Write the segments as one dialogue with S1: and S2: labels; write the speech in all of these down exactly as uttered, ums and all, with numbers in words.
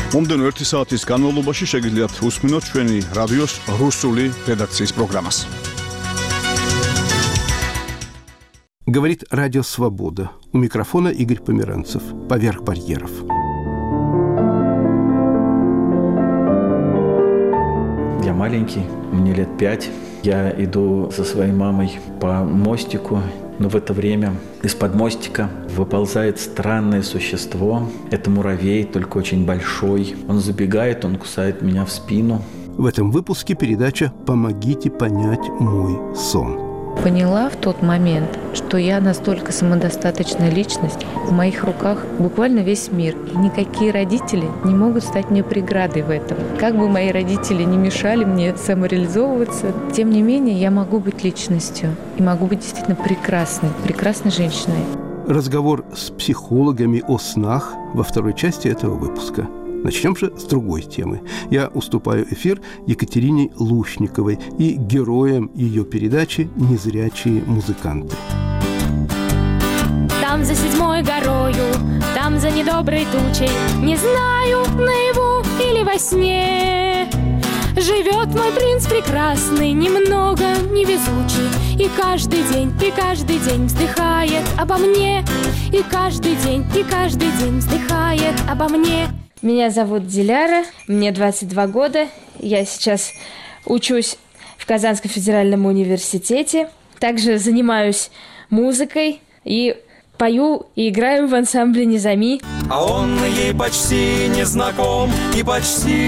S1: მომდენო ერთი საათის განმავლობაში შეგიძლიათ უსმინოთ ჩვენი რადიოს რუსული რედაქციის პროგრამას.
S2: Говорит Радио Свобода. У микрофона Игорь Померанцев. Поверх барьеров.
S3: Я маленький, мне лет пять. Я иду со своей мамой по мостику, но в это время из-под мостика выползает странное существо. Это муравей, только очень большой. Он забегает, он кусает меня в спину.
S2: В этом выпуске передача «Помогите понять мой сон».
S4: Поняла в тот момент, что я настолько самодостаточная личность, в моих руках буквально весь мир, и никакие родители не могут стать мне преградой в этом. Как бы мои родители не мешали мне самореализовываться, тем не менее я могу быть личностью и могу быть действительно прекрасной, прекрасной женщиной.
S2: Разговор с психологами о снах во второй части этого выпуска. Начнем же с другой темы. Я уступаю эфир Екатерине Лушниковой и героям ее передачи «Незрячие музыканты».
S5: Там за седьмой горою, там за недоброй тучей, не знаю, наяву или во сне, живет мой принц прекрасный, немного невезучий, и каждый день, и каждый день вздыхает обо мне, и каждый день, и каждый день вздыхает обо мне.
S6: Меня зовут Диляра, мне двадцать два года, я сейчас учусь в Казанском федеральном университете, также занимаюсь музыкой и пою и играю в ансамбле «Незами».
S7: А он ей почти не знаком и почти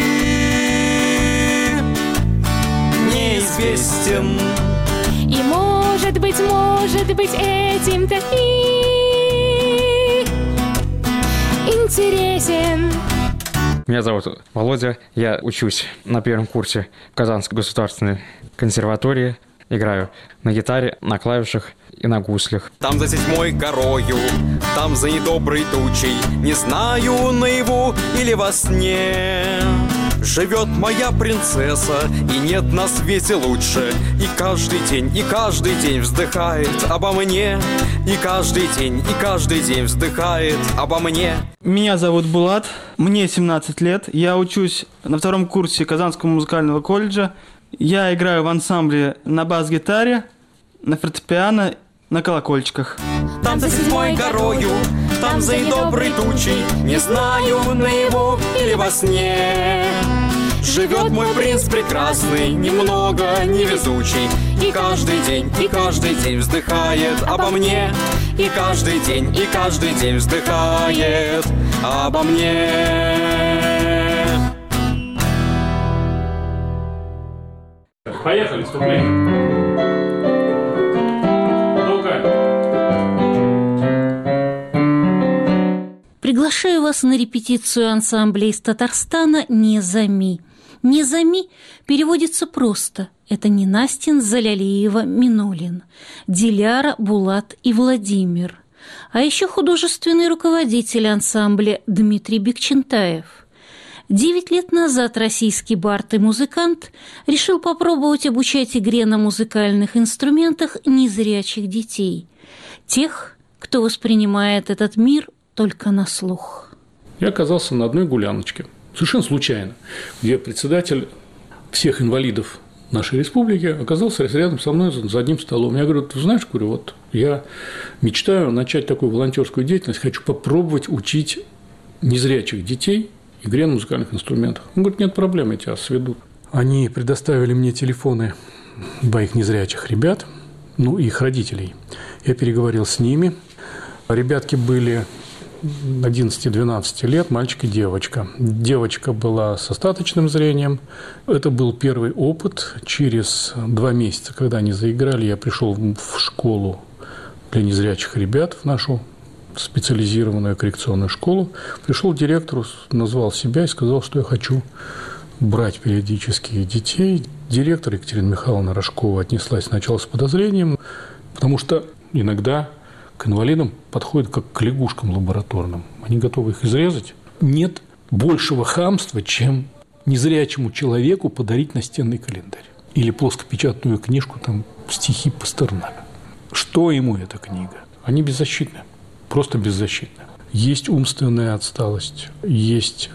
S7: неизвестен.
S5: И может быть, может быть, этим-то и интересен.
S8: Меня зовут Володя, я учусь на первом курсе в Казанской государственной консерватории, играю на гитаре, на клавишах и на гуслях.
S7: Там за седьмой горою, там за недоброй тучей, не знаю, наяву или во сне, живет моя принцесса, и нет на свете лучше. И каждый день, и каждый день вздыхает обо мне, и каждый день, и каждый день вздыхает обо мне.
S9: Меня зовут Булат, мне семнадцать лет, я учусь на втором курсе Казанского музыкального колледжа. Я играю в ансамбле на бас-гитаре, на фортепиано, на колокольчиках.
S7: Там за седьмой горою, там за недоброй тучей, не знаю, наяву или во сне, живет мой принц прекрасный, немного невезучий, и каждый день, и каждый день вздыхает обо мне, и каждый день, и каждый день вздыхает обо мне.
S10: Поехали, вступление.
S11: Приглашаю вас на репетицию ансамбля из Татарстана «Незами». «Незами» переводится просто. Это Ненастин, Залялиева, Минулин, Диляра, Булат и Владимир. А еще художественный руководитель ансамбля Дмитрий Бекчентаев. Девять лет назад российский бард и музыкант решил попробовать обучать игре на музыкальных инструментах незрячих детей. Тех, кто воспринимает этот мир только на слух.
S10: Я оказался на одной гуляночке, совершенно случайно, где председатель всех инвалидов нашей республики оказался рядом со мной за одним столом. Я говорю: ты знаешь, говорю, вот я мечтаю начать такую волонтерскую деятельность, хочу попробовать учить незрячих детей игре на музыкальных инструментах. Он говорит: нет проблем, я тебя сведу. Они предоставили мне телефоны двоих незрячих ребят, ну и их родителей. Я переговорил с ними. Ребятки были одиннадцати-двенадцати лет, мальчик и девочка. Девочка была с остаточным зрением. Это был первый опыт. Через два месяца, когда они заиграли, я пришел в школу для незрячих ребят, в нашу специализированную коррекционную школу. Пришел к директору, назвал себя и сказал, что я хочу брать периодически детей. Директор Екатерина Михайловна Рожкова отнеслась сначала с подозрением, потому что иногда к инвалидам подходят как к лягушкам лабораторным. Они готовы их изрезать. Нет большего хамства, чем незрячему человеку подарить настенный календарь или плоскопечатную книжку, там, стихи Пастернака. Что ему эта книга? Они беззащитны, просто беззащитны. Есть умственная отсталость, есть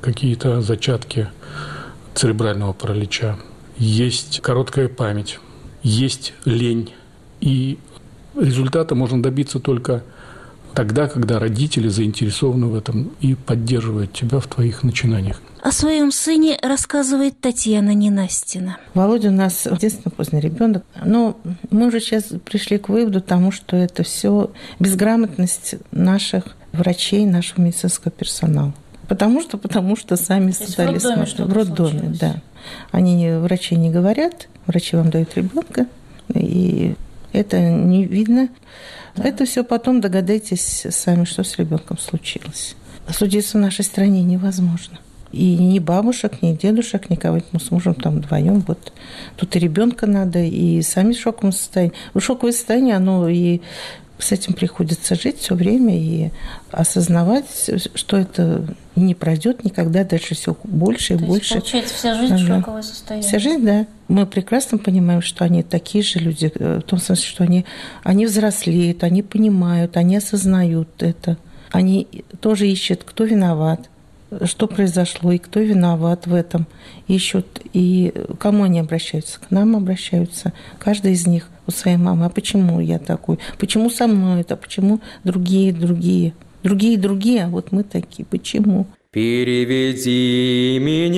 S10: какие-то зачатки церебрального паралича, есть короткая память, есть лень. И результата можно добиться только тогда, когда родители заинтересованы в этом и поддерживают тебя в твоих начинаниях.
S11: О своем сыне рассказывает Татьяна Ненастина.
S12: Володя у нас единственный поздний ребенок. Но мы уже сейчас пришли к выводу тому, что это все безграмотность наших врачей, нашего медицинского персонала. Потому что, потому что сами создали в роддоме, в роддоме, да. Они, врачи не говорят, врачи вам дают ребенка, и это не видно. Да. Это все потом догадайтесь сами, что с ребенком случилось. Судиться в нашей стране невозможно. И ни бабушек, ни дедушек, никого. Мы с мужем там вдвоем. Вот тут и ребенка надо, и сами в шоковом состоянии. В шоковое состояние, оно и с этим приходится жить все время и осознавать, что это не пройдет никогда, дальше все больше и
S11: То
S12: больше.
S11: Есть, получается, вся жизнь ага. шоковое состояние.
S12: Вся жизнь, да. Мы прекрасно понимаем, что они такие же люди, в том смысле, что они, они взрослеют, они понимают, они осознают это. Они тоже ищут, кто виноват, что произошло и кто виноват в этом. Ищут, и к кому они обращаются? К нам обращаются. Каждый из них у своей мамы. А почему я такой? Почему со мной это? Почему другие, другие? Другие, другие, а вот мы такие. Почему?
S7: Переведи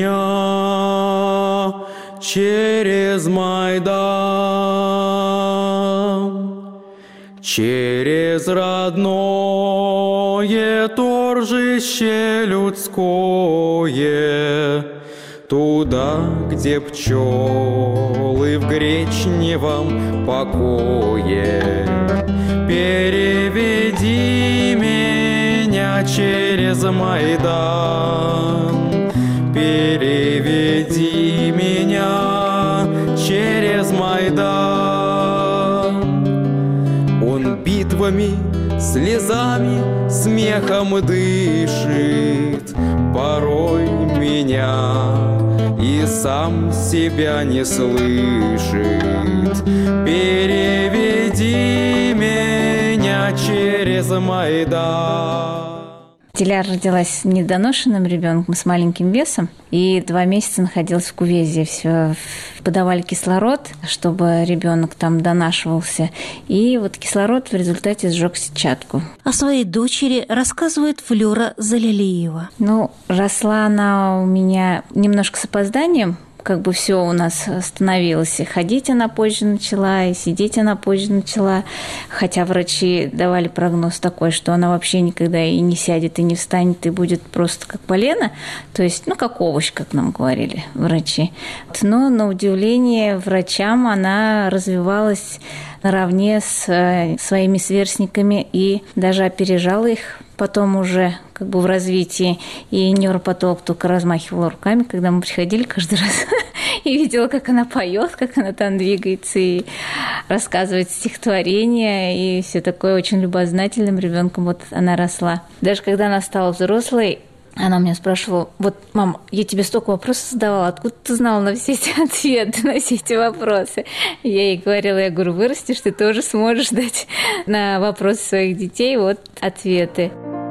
S7: меня через Майдан, через родное торжище людское, туда, где пчелы в гречневом покое. Переведи меня через Майдан, переведи меня через Майдан. Он битвами, слезами, смехом дышит, порой меня и сам себя не слышит. Переведи меня через Майдан.
S13: Диляра родилась недоношенным ребенком с маленьким весом и два месяца находилась в кувезе. Все подавали кислород, чтобы ребенок там донашивался. И вот кислород в результате сжег сетчатку.
S11: О своей дочери рассказывает Флёра Залялиева.
S13: Ну, росла она у меня немножко с опозданием. Как бы все у нас остановилось. И ходить она позже начала, и сидеть она позже начала. Хотя врачи давали прогноз такой, что она вообще никогда и не сядет, и не встанет, и будет просто как полено. То есть, ну, как овощ, как нам говорили врачи. Но, на удивление врачам, она развивалась наравне с своими сверстниками и даже опережала их потом уже как бы в развитии. И невропатолог только размахивала руками, когда мы приходили каждый раз и видела, как она поет, как она там двигается и рассказывает стихотворения, и все такое. Очень любознательным ребенком вот она росла. Даже когда она стала взрослой, она меня спрашивала: вот, мам, я тебе столько вопросов задавала, откуда ты знала на все эти ответы, на все эти вопросы? Я ей говорила, я говорю, вырастешь, ты тоже сможешь дать на вопросы своих детей вот ответы.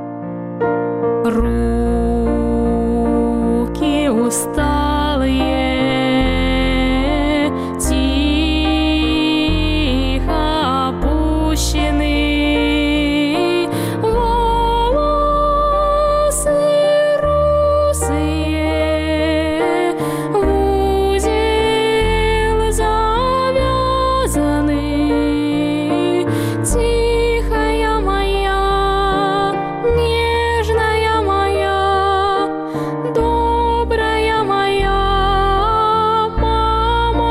S5: Руки усталые, тихо опущены, волосы русые в узел завязаны. Тихая моя, нежная моя, добрая моя мама.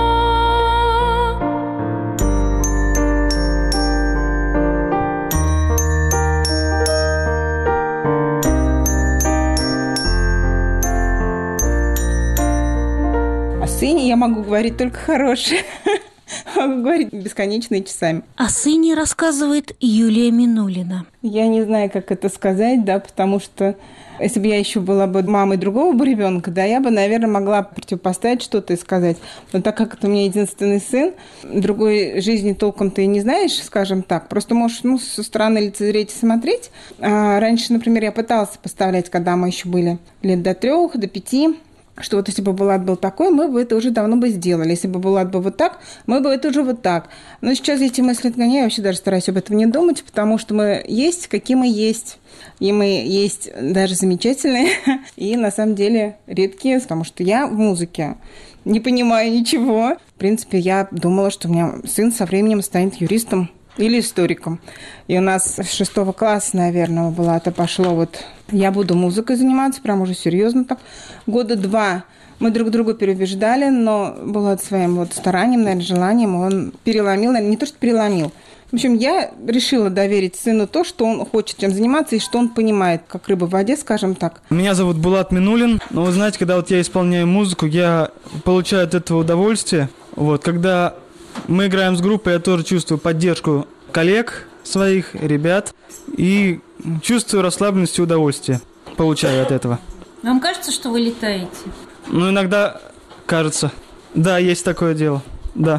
S14: О сыне я могу говорить только хорошее. могу говорить бесконечные часами.
S11: О сыне рассказывает Юлия Минулина.
S14: Я не знаю, как это сказать, да, потому что если бы я еще была бы мамой другого бы ребенка, да, я бы, наверное, могла противопоставить что-то и сказать. Но так как это у меня единственный сын, другой жизни толком ты и не знаешь, скажем так. Просто можешь, ну, со стороны лицезреть и смотреть. А раньше, например, я пыталась поставлять, когда мы еще были лет до трех, до пяти, что вот если бы Булат был такой, мы бы это уже давно бы сделали. Если бы Булат был вот так, мы бы это уже вот так. Но сейчас эти мысли отгоняю, я вообще даже стараюсь об этом не думать, потому что мы есть, какие мы есть. И мы есть даже замечательные, и на самом деле редкие, потому что я в музыке не понимаю ничего. В принципе, я думала, что у меня сын со временем станет юристом или историком. И у нас с шестого класса, наверное, было это пошло вот я буду музыкой заниматься, прям уже серьезно так. Года два мы друг друга переубеждали, но было своим вот старанием, наверное, желанием, он переломил, наверное, не то, что переломил. В общем, я решила доверить сыну то, что он хочет чем заниматься и что он понимает, как рыба в воде, скажем так.
S9: Меня зовут Булат Минулин. Но вы знаете, когда вот я исполняю музыку, я получаю от этого удовольствие. Вот, когда мы играем с группой, я тоже чувствую поддержку коллег своих, ребят. И чувствую расслабленность и удовольствие. Получаю от этого.
S11: Вам кажется, что вы летаете?
S9: Ну, иногда кажется. Да, есть такое дело. Да.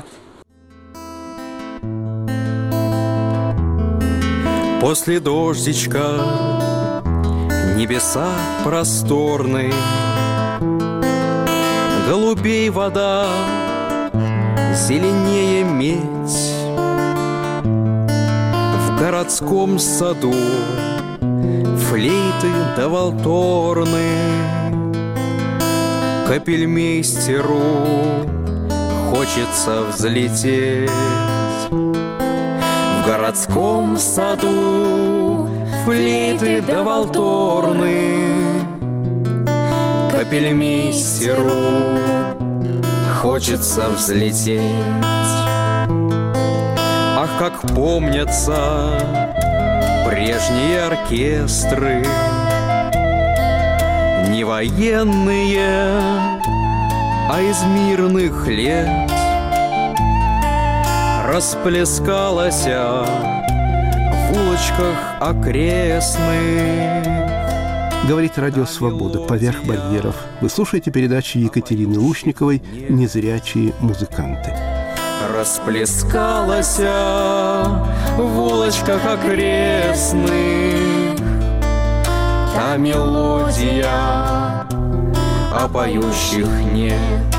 S7: После дождичка небеса просторные, голубей вода, зеленее медь. В городском саду флейты да валторны, капельмейстеру хочется взлететь. В городском саду флейты да валторны, капельмейстеру хочется взлететь. Ах, как помнятся прежние оркестры, не военные, а из мирных лет. Расплескалась в улочках окрестных.
S2: Говорит Радио Свобода «Поверх барьеров». Вы слушаете передачу Екатерины Лушниковой «Незрячие музыканты».
S7: Расплескалась в улочках окрестных та мелодия, а поющих нет.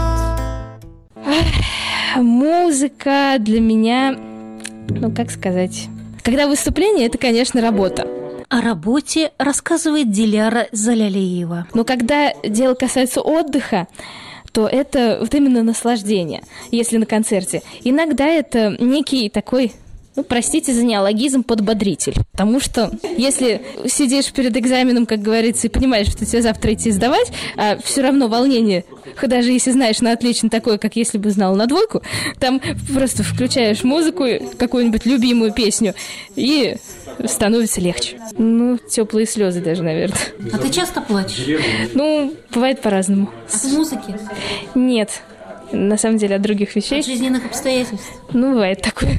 S6: Музыка для меня, ну, как сказать... Когда выступление, это, конечно, работа.
S11: О работе рассказывает Диляра Залялеева.
S6: Но когда дело касается отдыха, то это вот именно наслаждение, если на концерте. Иногда это некий такой... Ну, простите за неологизм, подбодритель. Потому что если сидишь перед экзаменом, как говорится, и понимаешь, что тебе завтра идти сдавать, а все равно волнение, даже если знаешь на отлично такое, как если бы знал на двойку, там просто включаешь музыку, какую-нибудь любимую песню, и становится легче. Ну, теплые слезы даже, наверное.
S11: А ты часто плачешь?
S6: Ну, бывает по-разному.
S11: От музыки?
S6: Нет. На самом деле, от других вещей.
S11: От жизненных обстоятельств?
S6: Ну, бывает такое.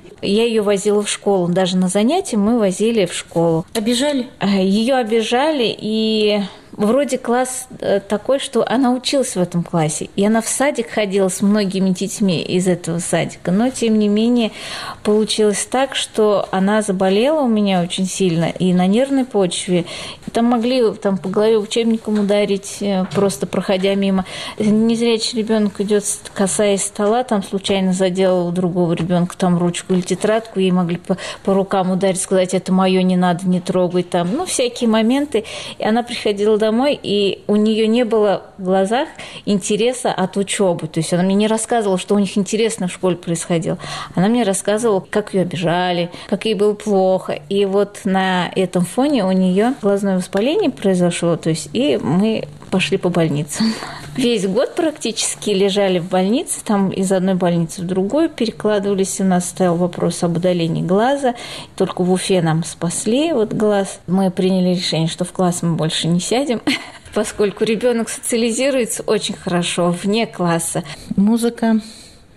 S13: Я ее возила в школу. Даже на занятия мы возили в школу.
S11: Обижали?
S13: Ее обижали, и вроде класс такой, что она училась в этом классе. И она в садик ходила с многими детьми из этого садика. Но, тем не менее, получилось так, что она заболела у меня очень сильно и на нервной почве. И там могли там, по голове учебником ударить, просто проходя мимо. Незрячий ребенок идет, касаясь стола, там случайно задел у другого ребенка там ручку или тетрадку, ей могли по, по рукам ударить, сказать, это мое, не надо, не трогай. Там. Ну, всякие моменты. И она приходила домой, и у нее не было в глазах интереса от учебы. То есть она мне не рассказывала, что у них интересно в школе происходило. Она мне рассказывала, как ее обижали, как ей было плохо. И вот на этом фоне у нее глазное воспаление произошло. То есть и мы пошли по больницам. Весь год практически лежали в больнице, там из одной больницы в другую перекладывались. У нас стоял вопрос об удалении глаза. Только в Уфе нам спасли вот глаз. Мы приняли решение, что в класс мы больше не сядем, поскольку ребенок социализируется очень хорошо вне класса.
S12: Музыка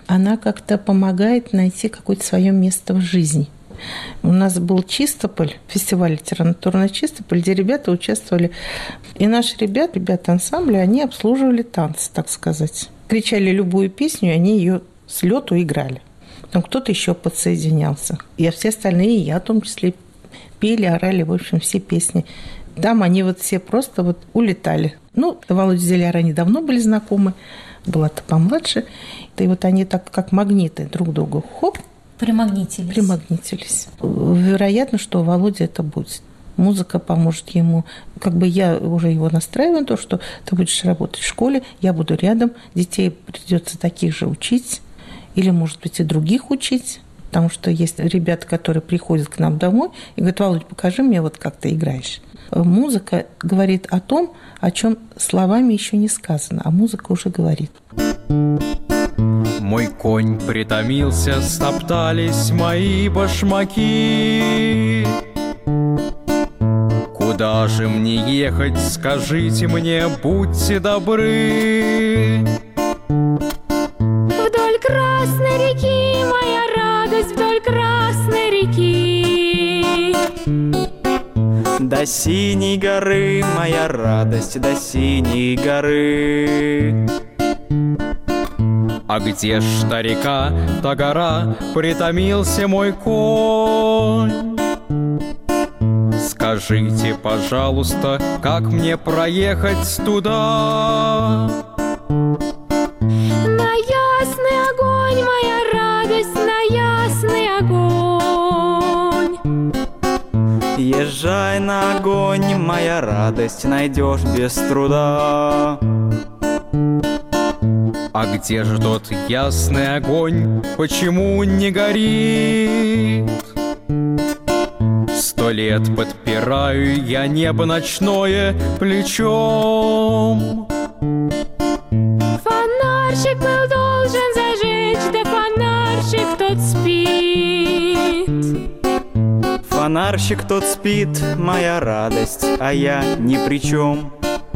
S12: она как-то помогает найти какое-то свое место в жизни. У нас был Чистополь, фестиваль литературный Чистополь, где ребята участвовали. И наши ребята, ребята ансамбля, они обслуживали танцы, так сказать. Кричали любую песню, и они ее с лету играли. Там кто-то еще подсоединялся. И все остальные, и я в том числе, пели, орали, в общем, все песни. Там они вот все просто вот улетали. Ну, Володя Зеляра, они давно были знакомы, была-то помладше. И вот они так, как магниты друг к другу, хоп,
S11: Примагнитились.
S12: Примагнитились. Вероятно, что у Володи это будет. Музыка поможет ему. Как бы я уже его настраиваю на то, что ты будешь работать в школе, я буду рядом, детей придется таких же учить, или, может быть, и других учить. Потому что есть ребята, которые приходят к нам домой и говорят: Володя, покажи мне, вот как ты играешь. Музыка говорит о том, о чем словами еще не сказано, а музыка уже говорит.
S7: Мой конь притомился, стоптались мои башмаки. Куда же мне ехать, скажите мне, будьте добры.
S5: Вдоль Красной реки, моя радость, вдоль Красной реки.
S7: До синей горы, моя радость, до синей горы. А где ж та река, та гора, притомился мой конь? Скажите, пожалуйста, как мне проехать туда?
S5: На ясный огонь, моя радость, на ясный огонь.
S7: Езжай на огонь, моя радость, найдешь без труда. А где же тот ясный огонь, почему не горит? Сто лет подпираю я небо ночное плечом.
S5: Фонарщик был должен зажечь, да фонарщик тот спит.
S7: Фонарщик тот спит, моя радость, а я ни при чем.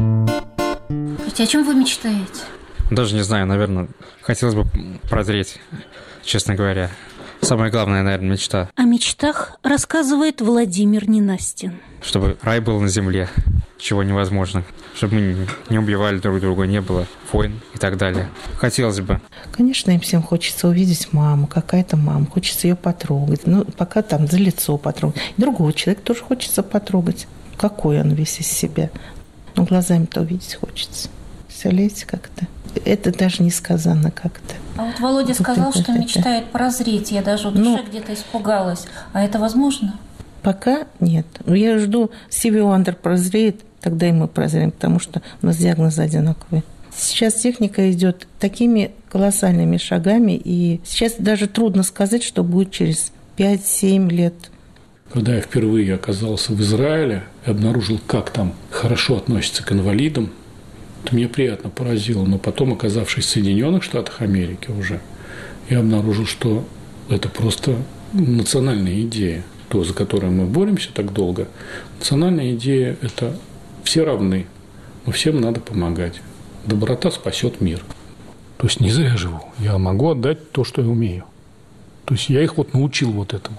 S11: О чем вы мечтаете?
S8: Даже не знаю, наверное, хотелось бы прозреть, честно говоря. Самая главная, наверное, мечта.
S11: О мечтах рассказывает Владимир Ненастин.
S8: Чтобы рай был на земле, чего невозможно. Чтобы мы не убивали друг друга, не было войн и так далее. Хотелось бы.
S12: Конечно, им всем хочется увидеть маму, какая-то мама, хочется ее потрогать. Ну, пока там за лицо потрогать. И другого человека тоже хочется потрогать. Какой он весь из себя. Но глазами-то увидеть хочется. Представляете, как-то? Это даже несказанно как-то.
S11: А вот Володя сказал, что мечтает прозреть. Я даже в душе ну, где-то испугалась. А это возможно?
S12: Пока нет. Но я жду, Стиви Уандер прозреет, тогда и мы прозреем, потому что у нас диагнозы одинаковые. Сейчас техника идет такими колоссальными шагами, и сейчас даже трудно сказать, что будет через пять-семь лет.
S10: Когда я впервые оказался в Израиле и обнаружил, как там хорошо относятся к инвалидам, это меня приятно поразило. Но потом, оказавшись в Соединенных Штатах Америки уже, я обнаружил, что это просто национальная идея, то, за которой мы боремся так долго. Национальная идея – это все равны, но всем надо помогать. Доброта спасет мир. То есть не зря живу. Я могу отдать то, что я умею. То есть я их вот научил вот этому.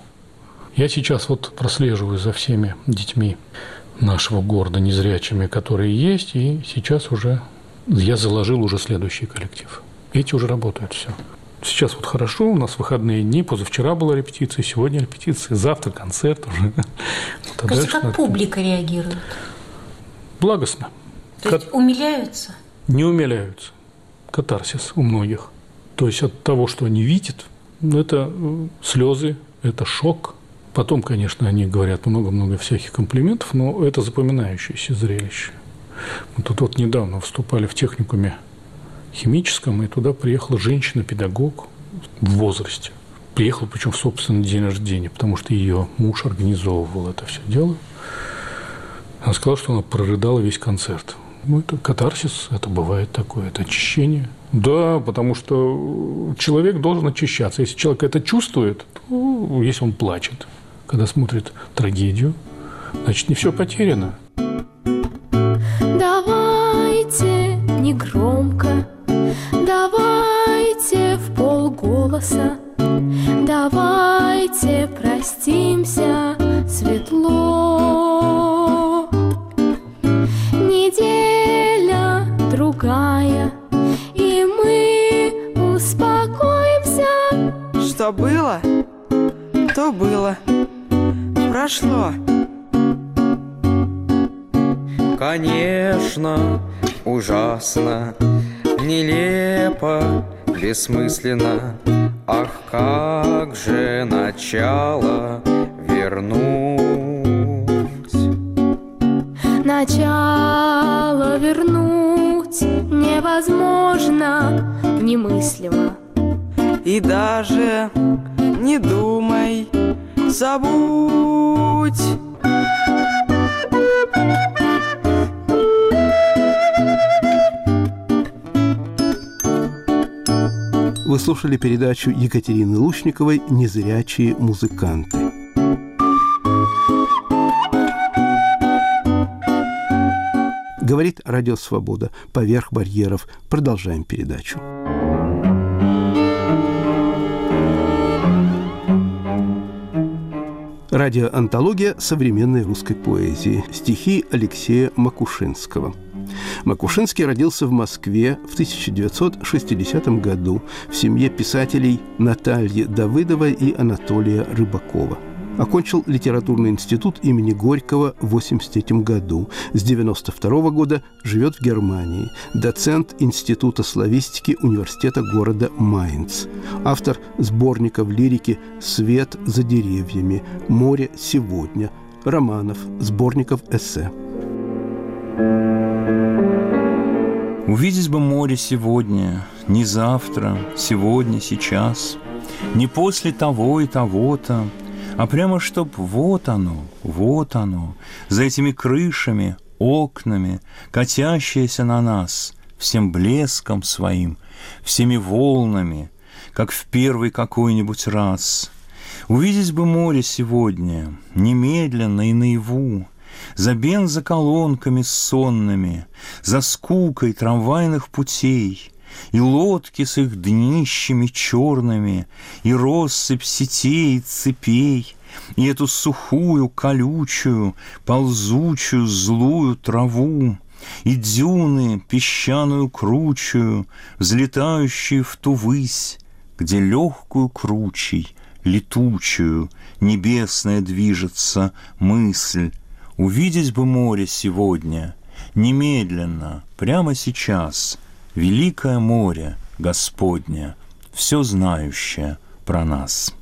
S10: Я сейчас вот прослеживаю за всеми детьми нашего города незрячими, которые есть, и сейчас уже я заложил уже следующий коллектив. Эти уже работают все. Сейчас вот хорошо, у нас выходные дни, позавчера была репетиция, сегодня репетиция, завтра концерт уже.
S11: Скажите, как надо... публика реагирует?
S10: Благостно.
S11: То есть Кат... умиляются?
S10: Не умиляются. Катарсис у многих. То есть от того, что они видят, это слезы, это шок. Потом, конечно, они говорят много-много всяких комплиментов, но это запоминающееся зрелище. Мы тут вот недавно выступали в техникуме химическом, и туда приехала женщина-педагог в возрасте. Приехала, причем в собственный день рождения, потому что ее муж организовывал это все дело. Она сказала, что она прорыдала весь концерт. Ну, это катарсис, это бывает такое, это очищение. Да, потому что человек должен очищаться. Если человек это чувствует, то если он плачет, когда смотрит трагедию, значит, не все потеряно.
S5: Давайте негромко, давайте вполголоса.
S7: произошло. Конечно, ужасно, нелепо, бессмысленно. Ах, как же начало вернуть.
S5: Начало вернуть невозможно, немыслимо.
S7: И даже не думай, забудь.
S2: Вы слушали передачу Екатерины Лушниковой «Незрячие музыканты». Говорит Радио Свобода. Поверх барьеров. Продолжаем передачу. Радиоантология современной русской поэзии. Стихи Алексея Макушинского. Макушинский родился в Москве в тысяча девятьсот шестидесятом году в семье писателей Натальи Давыдовой и Анатолия Рыбакова. Окончил литературный институт имени Горького в восемьдесят третьем году. С девяносто второго года живет в Германии. Доцент Института славистики университета города Майнц. Автор сборников лирики «Свет за деревьями», «Море сегодня», романов, сборников эссе.
S15: Увидеть бы море сегодня, не завтра, сегодня, сейчас, не после того и того-то, а прямо чтоб вот оно, вот оно, за этими крышами, окнами, катящееся на нас всем блеском своим, всеми волнами, как в первый какой-нибудь раз. Увидеть бы море сегодня, немедленно и наяву, за бензоколонками сонными, за скукой трамвайных путей, и лодки с их днищами черными, и россыпь сетей и цепей, и эту сухую, колючую, ползучую, злую траву, и дюны песчаную кручую, взлетающие в ту высь, где легкую кручей, летучую, небесная движется мысль. Увидеть бы море сегодня, немедленно, прямо сейчас, великое море Господня, все знающее про нас.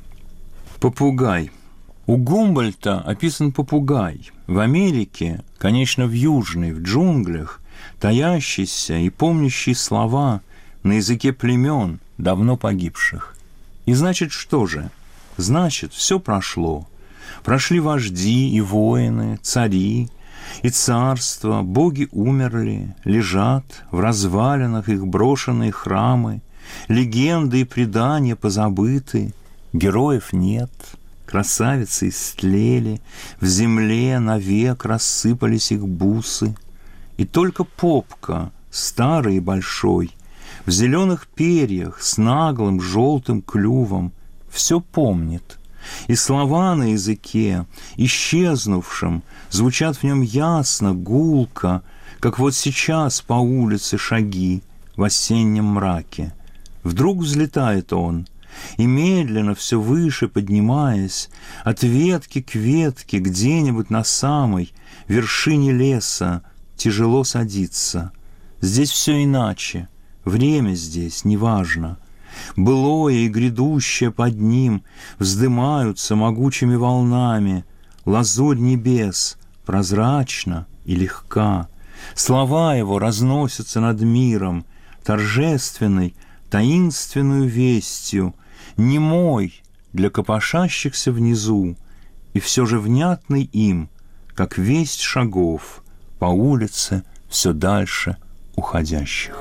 S15: Попугай. У Гумбольдта описан попугай. В Америке, конечно, в южной, в джунглях, таящийся и помнящий слова на языке племен, давно погибших. И значит, что же? Значит, все прошло. Прошли вожди и воины, цари и царства, боги умерли, лежат в развалинах их брошенные храмы, легенды и предания позабыты, героев нет, красавицы истлели, в земле навек рассыпались их бусы, и только попка, старый и большой, в зеленых перьях с наглым желтым клювом, все помнит. И слова на языке, исчезнувшем, звучат в нем ясно, гулко, как вот сейчас по улице шаги в осеннем мраке. Вдруг взлетает он, и медленно, все выше поднимаясь, от ветки к ветке, где-нибудь на самой вершине леса, тяжело садится. Здесь все иначе, время здесь неважно. Былое и грядущее под ним вздымаются могучими волнами, лазурь небес прозрачна и легка. Слова его разносятся над миром, торжественной, таинственную вестью, немой для копошащихся внизу, и все же внятный им, как весть шагов по улице все дальше уходящих.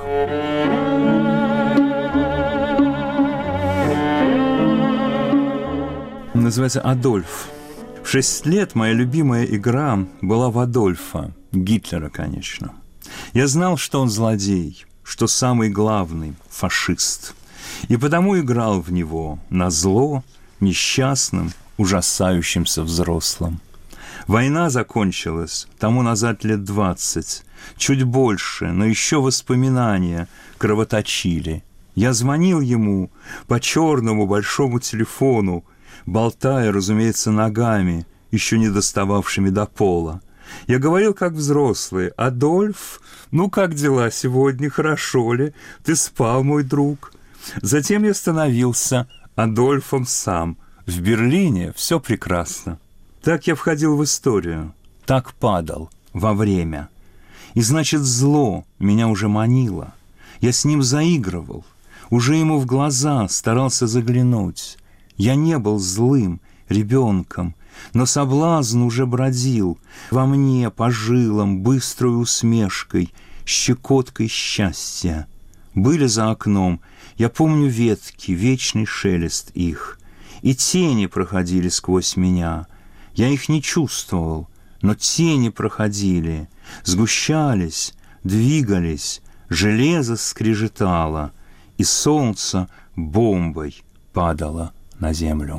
S15: Называется «Адольф». В шесть лет моя любимая игра была в Адольфа, Гитлера, конечно. Я знал, что он злодей, что самый главный – фашист. И потому играл в него назло несчастным, ужасающимся взрослым. Война закончилась тому назад лет двадцать, чуть больше, но еще воспоминания кровоточили. Я звонил ему по черному большому телефону, болтая, разумеется, ногами, еще не достававшими до пола. Я говорил, как взрослый: «Адольф, ну как дела сегодня, хорошо ли? Ты спал, мой друг?» Затем я становился Адольфом сам. В Берлине все прекрасно. Так я входил в историю, так падал во время. И значит, зло меня уже манило. Я с ним заигрывал, уже ему в глаза старался заглянуть. Я не был злым ребенком, но соблазн уже бродил во мне по жилам быстрой усмешкой, щекоткой счастья. Были за окном, я помню, ветки, вечный шелест их, и тени проходили сквозь меня. Я их не чувствовал, но тени проходили, сгущались, двигались, железо скрежетало, и солнце бомбой падало на землю.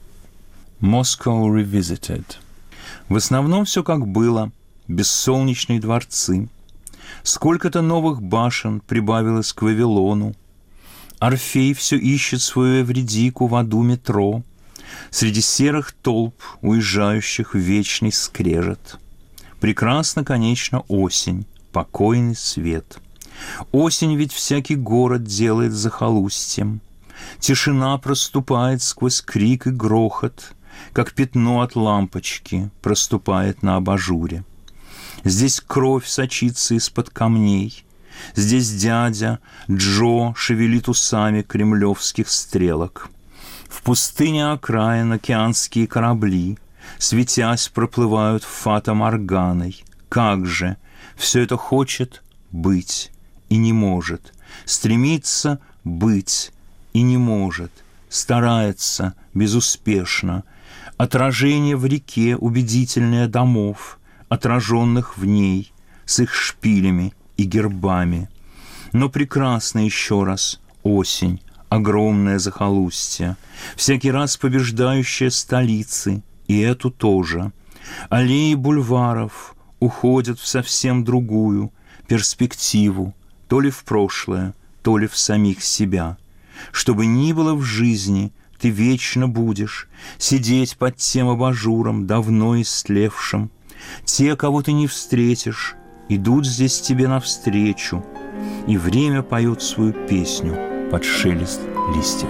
S15: Moscow Revisited. В основном все как было, бессолнечные дворцы. Сколько-то новых башен прибавилось к Вавилону. Орфей все ищет свою Эвридику в аду метро. Среди серых толп, уезжающих в вечный скрежет. Прекрасна, конечно, осень, покойный свет. Осень ведь всякий город делает захолустьем. Тишина проступает сквозь крик и грохот, как пятно от лампочки проступает на абажуре. Здесь кровь сочится из-под камней. Здесь дядя Джо шевелит усами кремлевских стрелок. В пустыне окраин океанские корабли, светясь, проплывают фата-морганой. Как же все это хочет быть и не может, стремится быть и не может, старается безуспешно. Отражение в реке убедительное домов, отраженных в ней, с их шпилями и гербами. Но прекрасно еще раз осень, огромное захолустье, всякий раз побеждающая столицы, и эту тоже. Аллеи бульваров уходят в совсем другую перспективу, то ли в прошлое, то ли в самих себя. Что бы ни было в жизни, ты вечно будешь сидеть под тем абажуром, давно истлевшим. Те, кого ты не встретишь, идут здесь тебе навстречу, и время поет свою песню под шелест листьев.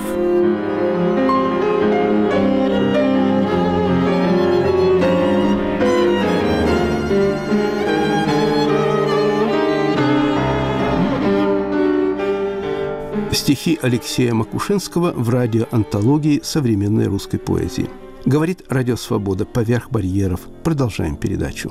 S2: Стихи Алексея Макушинского в радиоантологии современной русской поэзии. Говорит Радио Свобода «Поверх барьеров». Продолжаем передачу.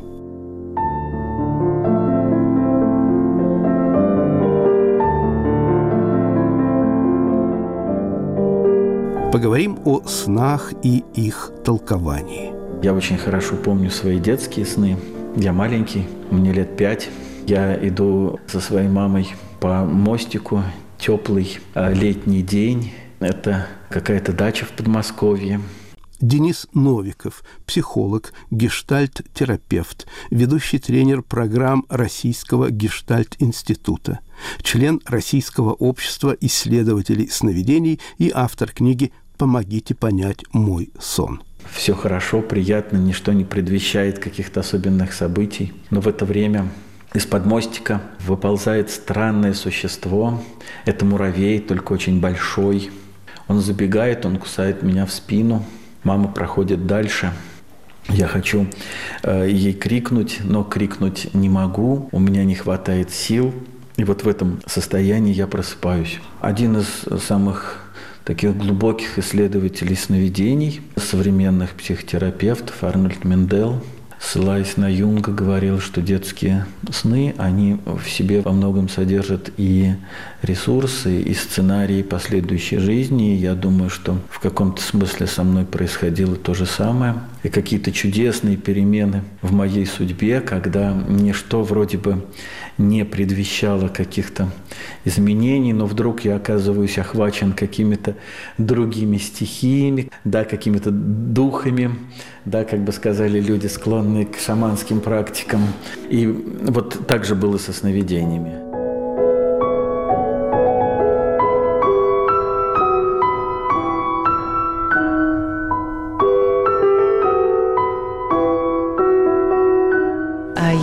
S2: Поговорим о снах и их толковании.
S3: Я очень хорошо помню свои детские сны. Я маленький, мне лет пять. Я иду со своей мамой по мостику. Теплый летний день. Это какая-то дача в Подмосковье.
S2: Денис Новиков, психолог, гештальт-терапевт, ведущий тренер программ Российского гештальт-института, член Российского общества исследователей сновидений и автор книги «Помогите понять мой сон».
S3: Все хорошо, приятно, ничто не предвещает каких-то особенных событий. Но в это время из-под мостика выползает странное существо. Это муравей, только очень большой. Он забегает, он кусает меня в спину. Мама проходит дальше. Я хочу э, ей крикнуть, но крикнуть не могу. У меня не хватает сил. И вот в этом состоянии я просыпаюсь. Один из самых таких глубоких исследователей сновидений, современных психотерапевтов, Арнольд Миндел, ссылаясь на Юнга, говорил, что детские сны, они в себе во многом содержат и ресурсы, и сценарии последующей жизни. И я думаю, что в каком-то смысле со мной происходило то же самое. И какие-то чудесные перемены в моей судьбе, когда ничто вроде бы не предвещало каких-то изменений, но вдруг я оказываюсь охвачен какими-то другими стихиями, да, какими-то духами, да, как бы сказали люди, склонные к шаманским практикам. И вот так же было со сновидениями.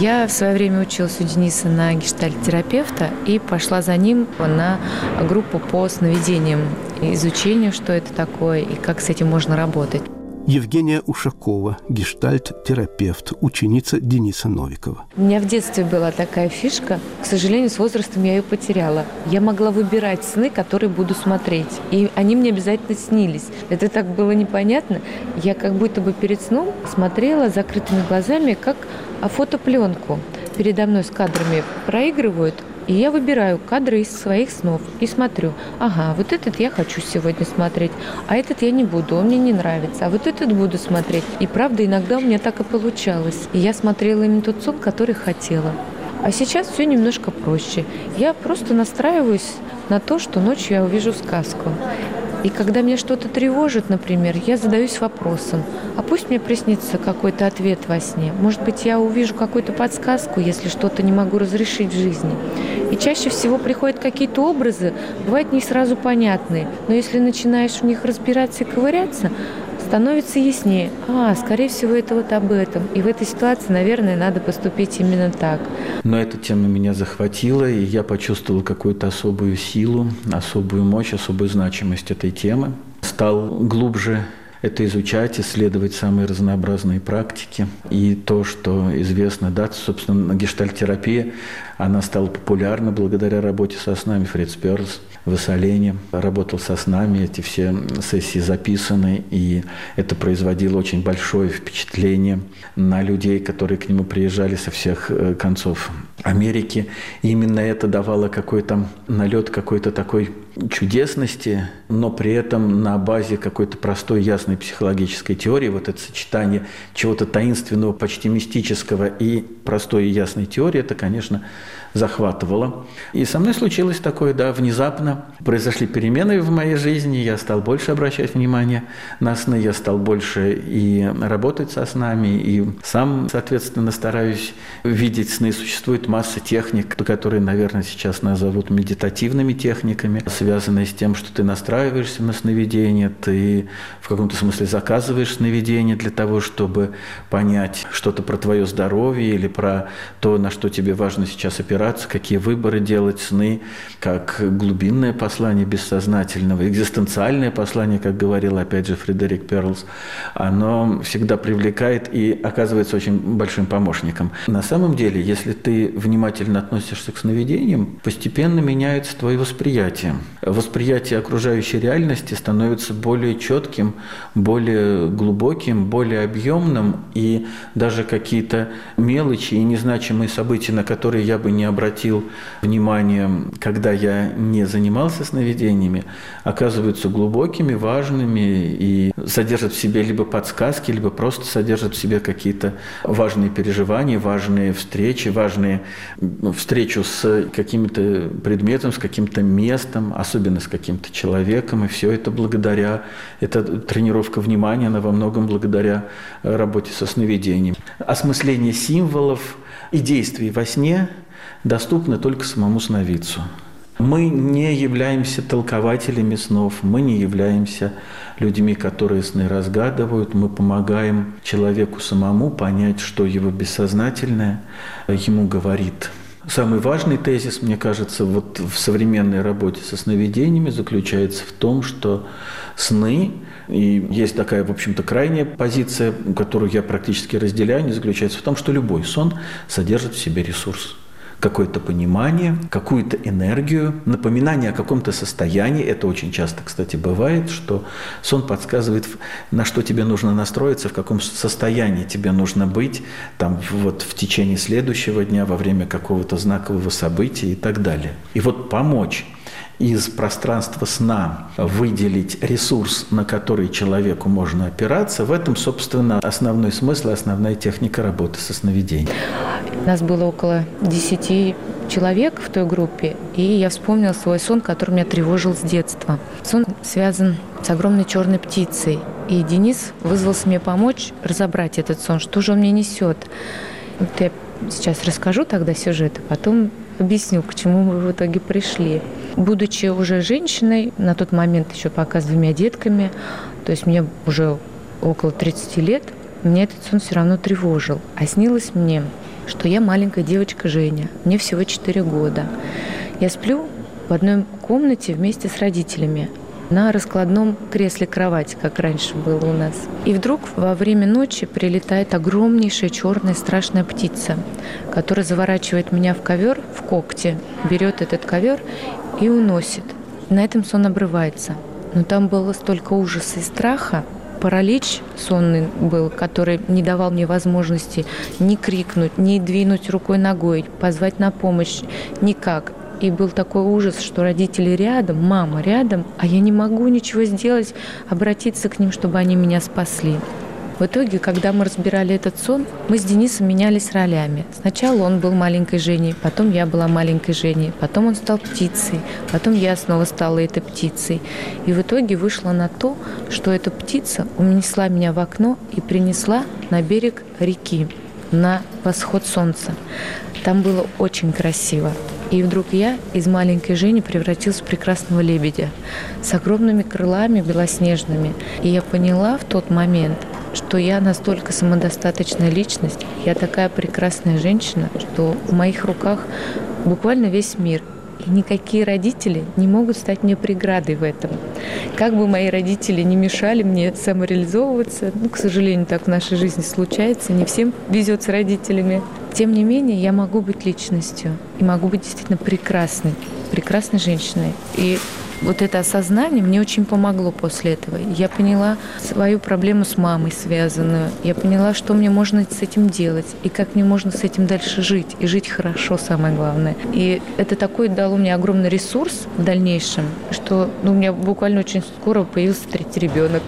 S4: Я в свое время училась у Дениса на гештальт-терапевта и пошла за ним на группу по сновидениям, изучению, что это такое и как с этим можно работать.
S2: Евгения Ушакова, гештальт-терапевт, ученица Дениса Новикова.
S4: У меня в детстве была такая фишка. К сожалению, с возрастом я ее потеряла. Я могла выбирать сны, которые буду смотреть. И они мне обязательно снились. Это так было непонятно. Я как будто бы перед сном смотрела закрытыми глазами, как фотопленку. Передо мной с кадрами проигрывают. И я выбираю кадры из своих снов и смотрю, ага, вот этот я хочу сегодня смотреть, а этот я не буду, он мне не нравится, а вот этот буду смотреть. И правда, иногда у меня так и получалось. И я смотрела именно тот сон, который хотела. А сейчас все немножко проще. Я просто настраиваюсь на то, что ночью я увижу сказку. И когда меня что-то тревожит, например, я задаюсь вопросом, а пусть мне приснится какой-то ответ во сне. Может быть, я увижу какую-то подсказку, если что-то не могу разрешить в жизни. И чаще всего приходят какие-то образы, бывают не сразу понятные, но если начинаешь в них разбираться и ковыряться, становится яснее. А, скорее всего, это вот об этом. И в этой ситуации, наверное, надо поступить именно так.
S3: Но эта тема меня захватила, и я почувствовал какую-то особую силу, особую мощь, особую значимость этой темы. Стал глубже это изучать, исследовать самые разнообразные практики. И то, что известно, да, собственно, гештальт-терапия, она стала популярна благодаря работе со снами. Фриц Перлс в Иссалене работал со снами, эти все сессии записаны, и это производило очень большое впечатление на людей, которые к нему приезжали со всех концов Америки. И именно это давало какой-то налет какой-то такой чудесности, но при этом на базе какой-то простой, ясной психологической теории, вот это сочетание чего-то таинственного, почти мистического и простой и ясной теории, это, конечно, захватывало. И со мной случилось такое, да, внезапно произошли перемены в моей жизни, я стал больше обращать внимание на сны, я стал больше и работать со снами, и сам, соответственно, стараюсь видеть сны. Существует масса техник, которые, наверное, сейчас назовут медитативными техниками, связанные с тем, что ты настраиваешься на сновидение, ты в каком-то смысле заказываешь сновидение для того, чтобы понять что-то про твое здоровье или про то, на что тебе важно сейчас опираться, какие выборы делать, сны, как глубинное послание бессознательного, экзистенциальное послание, как говорил опять же Фредерик Перлс, оно всегда привлекает и оказывается очень большим помощником. На самом деле, если ты внимательно относишься к сновидениям, постепенно меняется твое восприятие. Восприятие окружающей реальности становится более четким, более глубоким, более объемным, и даже какие-то мелочи и незначимые события, на которые я бы не обратил внимания, когда я не занимался сновидениями, оказываются глубокими, важными и содержат в себе либо подсказки, либо просто содержат в себе какие-то важные переживания, важные встречи, важные встречу с каким-то предметом, с каким-то местом, особенно с каким-то человеком. И все это благодаря, это тренировка внимания, она во многом благодаря работе со сновидением. Осмысление символов и действий во сне доступны только самому сновидцу. Мы не являемся толкователями снов, мы не являемся людьми, которые сны разгадывают, мы помогаем человеку самому понять, что его бессознательное ему говорит. Самый важный тезис, мне кажется, вот в современной работе со сновидениями заключается в том, что сны, и есть такая, в общем-то, крайняя позиция, которую я практически разделяю, заключается в том, что любой сон содержит в себе ресурс. Какое-то понимание, какую-то энергию, напоминание о каком-то состоянии. Это очень часто, кстати, бывает, что сон подсказывает, на что тебе нужно настроиться, в каком состоянии тебе нужно быть там, вот, в течение следующего дня, во время какого-то знакового события и так далее. И вот помочь из пространства сна выделить ресурс, на который человеку можно опираться, в этом, собственно, основной смысл и основная техника работы со сновидением.
S4: Нас было около десяти человек в той группе, и я вспомнила свой сон, который меня тревожил с детства. Сон связан с огромной черной птицей, и Денис вызвался мне помочь разобрать этот сон, что же он мне несет. Вот я сейчас расскажу тогда сюжет, а потом объясню, к чему мы в итоге пришли. Будучи уже женщиной, на тот момент еще пока с двумя детками, то есть мне уже около тридцати лет, меня этот сон все равно тревожил. А снилось мне, что я маленькая девочка Женя. Мне всего четыре года. Я сплю в одной комнате вместе с родителями на раскладном кресле кровати, как раньше было у нас. И вдруг во время ночи прилетает огромнейшая черная страшная птица, которая заворачивает меня в ковер, в когти, берет этот ковер и уносит. На этом сон обрывается. Но там было столько ужаса и страха, паралич сонный был, который не давал мне возможности ни крикнуть, ни двинуть рукой ногой, позвать на помощь, никак. И был такой ужас, что родители рядом, мама рядом, а я не могу ничего сделать, обратиться к ним, чтобы они меня спасли. В итоге, когда мы разбирали этот сон, мы с Денисом менялись ролями. Сначала он был маленькой Женей, потом я была маленькой Женей, потом он стал птицей, потом я снова стала этой птицей. И в итоге вышло на то, что эта птица унесла меня в окно и принесла на берег реки, на восход солнца. Там было очень красиво. И вдруг я из маленькой Жени превратилась в прекрасного лебедя с огромными крылами белоснежными. И я поняла в тот момент, что я настолько самодостаточная личность, я такая прекрасная женщина, что в моих руках буквально весь мир. И никакие родители не могут стать мне преградой в этом. Как бы мои родители не мешали мне самореализовываться, ну, к сожалению, так в нашей жизни случается, не всем везет с родителями. Тем не менее, я могу быть личностью и могу быть действительно прекрасной, прекрасной женщиной. И вот это осознание мне очень помогло после этого. Я поняла свою проблему с мамой связанную. Я поняла, что мне можно с этим делать, и как мне можно с этим дальше жить. И жить хорошо, самое главное. И это такой дало мне огромный ресурс в дальнейшем, что ну, у меня буквально очень скоро появился третий ребенок.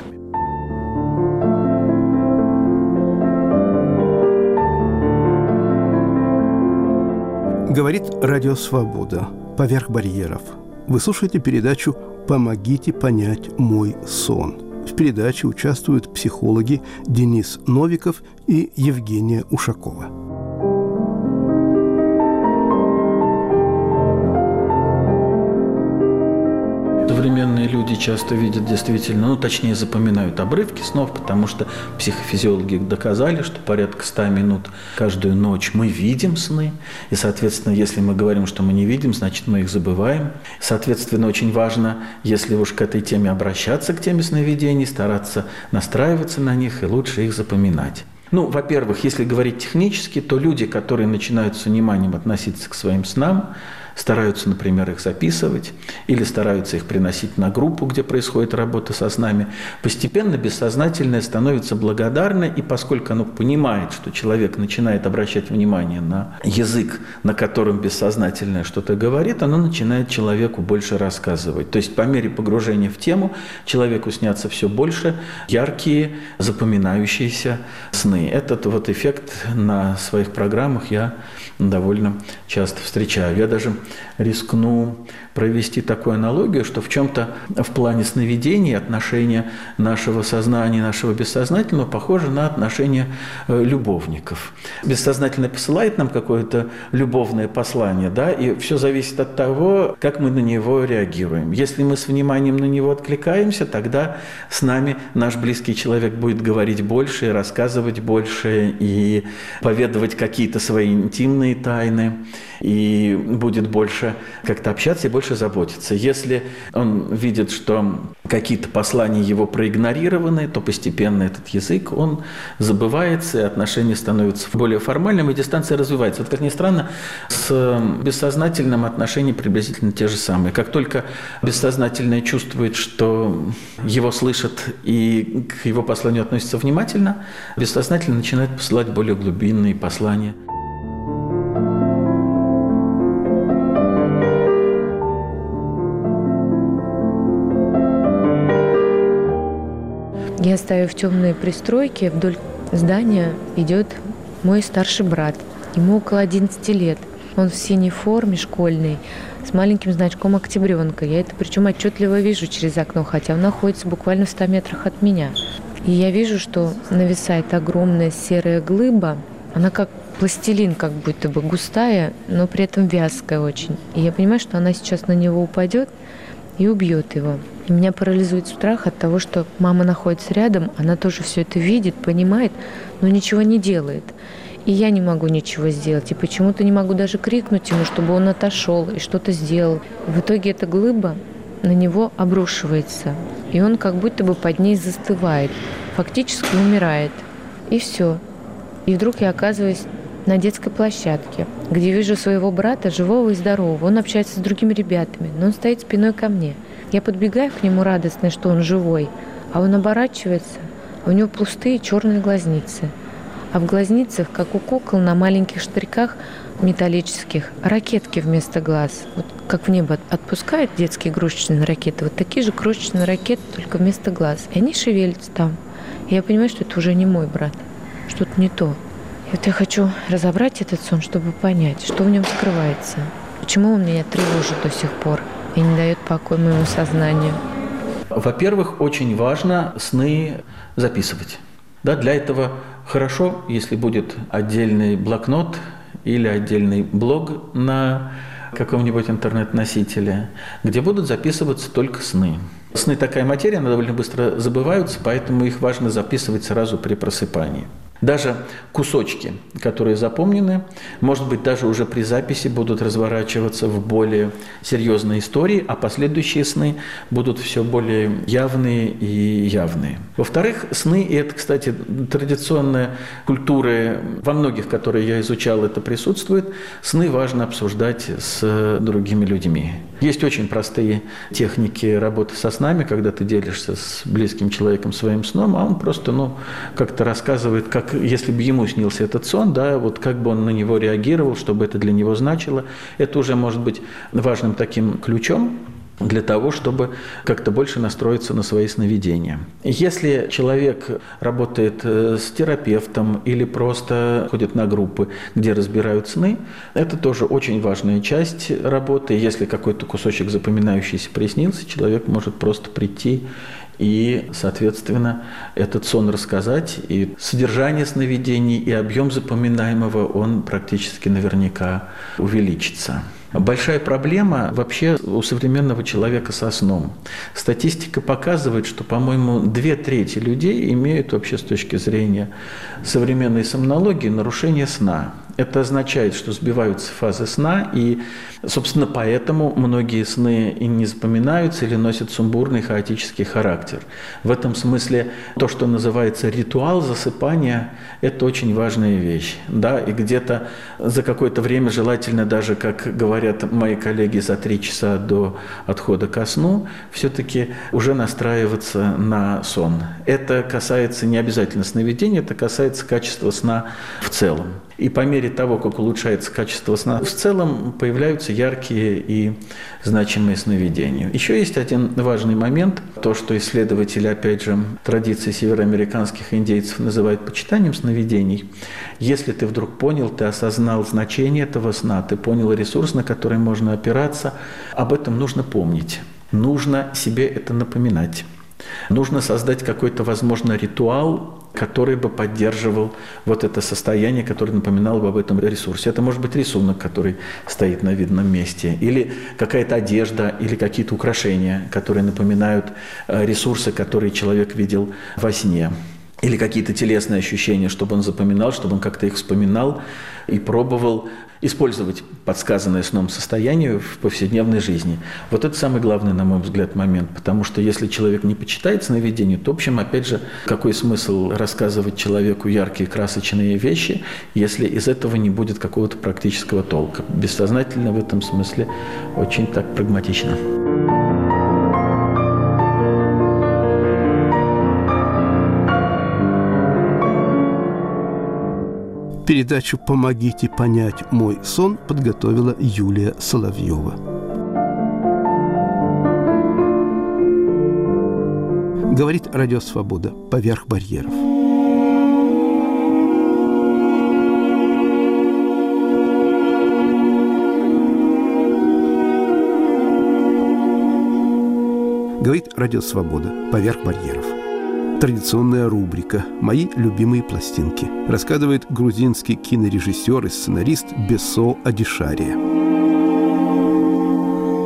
S2: Говорит Радио Свобода. Поверх барьеров. Вы слушаете передачу «Помогите понять мой сон». В передаче участвуют психологи Денис Новиков и Евгения Ушакова.
S3: Современные люди часто видят действительно, ну, точнее, запоминают обрывки снов, потому что психофизиологи доказали, что порядка ста минут каждую ночь мы видим сны. И, соответственно, если мы говорим, что мы не видим, значит, мы их забываем. Соответственно, очень важно, если уж к этой теме обращаться, к теме сновидений, стараться настраиваться на них и лучше их запоминать. Ну, во-первых, если говорить технически, то люди, которые начинают с вниманием относиться к своим снам, стараются, например, их записывать или стараются их приносить на группу, где происходит работа со снами, постепенно бессознательное становится благодарно, и поскольку оно понимает, что человек начинает обращать внимание на язык, на котором бессознательное что-то говорит, оно начинает человеку больше рассказывать. То есть по мере погружения в тему человеку снятся все больше яркие, запоминающиеся сны. Этот вот эффект на своих программах я довольно часто встречаю. Я даже рискну провести такую аналогию, что в чем-то в плане сновидений отношение нашего сознания, нашего бессознательного похоже на отношения любовников. Бессознательное посылает нам какое-то любовное послание, да, и все зависит от того, как мы на него реагируем. Если мы с вниманием на него откликаемся, тогда с нами наш близкий человек будет говорить больше, и рассказывать больше, и поведывать какие-то свои интимные тайны, и будет больше как-то общаться и больше заботиться. Если он видит, что какие-то послания его проигнорированы, то постепенно этот язык, он забывается, и отношения становятся более формальными, и дистанция развивается. Вот, как ни странно, с бессознательным отношения приблизительно те же самые. Как только бессознательное чувствует, что его слышат и к его посланию относятся внимательно, бессознательно начинает посылать более глубинные послания.
S4: Я стою в темной пристройке, вдоль здания идет мой старший брат. Ему около одиннадцати лет. Он в синей форме школьной, с маленьким значком «Октябренка». Я это причем отчетливо вижу через окно, хотя он находится буквально в ста метрах от меня. И я вижу, что нависает огромная серая глыба. Она как пластилин, как будто бы густая, но при этом вязкая очень. И я понимаю, что она сейчас на него упадет и убьет его. И меня парализует страх от того, что мама находится рядом, она тоже все это видит, понимает, но ничего не делает. И я не могу ничего сделать. И почему-то не могу даже крикнуть ему, чтобы он отошел и что-то сделал. В итоге эта глыба на него обрушивается. И он как будто бы под ней застывает. Фактически умирает. И все. И вдруг я оказываюсь на детской площадке, где вижу своего брата, живого и здорового. Он общается с другими ребятами, но он стоит спиной ко мне. Я подбегаю к нему радостная, что он живой, а он оборачивается, а у него пустые черные глазницы. А в глазницах, как у кукол на маленьких штриках металлических, ракетки вместо глаз. Вот как в небо отпускают детские игрушечные ракеты, вот такие же крошечные ракеты, только вместо глаз. И они шевелятся там. И я понимаю, что это уже не мой брат, что-то не то. И вот я хочу разобрать этот сон, чтобы понять, что в нем скрывается. Почему он меня тревожит до сих пор и не дает покоя моему сознанию.
S3: Во-первых, очень важно сны записывать. Да, для этого хорошо, если будет отдельный блокнот или отдельный блог на каком-нибудь интернет-носителе, где будут записываться только сны. Сны такая материя, они довольно быстро забываются, поэтому их важно записывать сразу при просыпании. Даже кусочки, которые запомнены, может быть, даже уже при записи будут разворачиваться в более серьезные истории, а последующие сны будут все более явные и явные. Во-вторых, сны, и это, кстати, традиционная культура, во многих, которые я изучал, это присутствует, сны важно обсуждать с другими людьми. Есть очень простые техники работы со снами, когда ты делишься с близким человеком своим сном, а он просто, ну, как-то рассказывает, как если бы ему снился этот сон, да, вот как бы он на него реагировал, чтобы это для него значило. Это уже может быть важным таким ключом для того, чтобы как-то больше настроиться на свои сновидения. Если человек работает с терапевтом или просто ходит на группы, где разбирают сны, это тоже очень важная часть работы. Если какой-то кусочек запоминающийся приснился, человек может просто прийти и, соответственно, этот сон рассказать. И содержание сновидений, и объем запоминаемого, он практически наверняка увеличится. Большая проблема вообще у современного человека со сном. Статистика показывает, что, по-моему, две трети людей имеют вообще с точки зрения современной сомнологии нарушение сна. Это означает, что сбиваются фазы сна, и, собственно, поэтому многие сны и не запоминаются или носят сумбурный, хаотический характер. В этом смысле то, что называется ритуал засыпания, это очень важная вещь. Да? И где-то за какое-то время, желательно даже, как говорят мои коллеги, за три часа до отхода ко сну, все-таки уже настраиваться на сон. Это касается не обязательно сновидения, это касается качества сна в целом. И по мере того, как улучшается качество сна в целом, появляются яркие и значимые сновидения. Еще есть один важный момент, то, что исследователи, опять же, традиции североамериканских индейцев называют почитанием сновидений. Если ты вдруг понял, ты осознал значение этого сна, ты понял ресурс, на который можно опираться, об этом нужно помнить. Нужно себе это напоминать. Нужно создать какой-то, возможно, ритуал, который бы поддерживал вот это состояние, которое напоминало бы об этом ресурсе. Это может быть рисунок, который стоит на видном месте, или какая-то одежда, или какие-то украшения, которые напоминают ресурсы, которые человек видел во сне. Или какие-то телесные ощущения, чтобы он запоминал, чтобы он как-то их вспоминал и пробовал использовать подсказанное сном состояние в повседневной жизни. Вот это самый главный, на мой взгляд, момент. Потому что если человек не почитает сновидение, то, в общем, опять же, какой смысл рассказывать человеку яркие, красочные вещи, если из этого не будет какого-то практического толка. Бессознательно в этом смысле очень так прагматично.
S2: Передачу «Помогите понять мой сон» подготовила Юлия Соловьева. Говорит Радио Свобода. Поверх барьеров. Говорит Радио Свобода. Поверх барьеров. Традиционная рубрика «Мои любимые пластинки», рассказывает грузинский кинорежиссер и сценарист Бесо Адишария.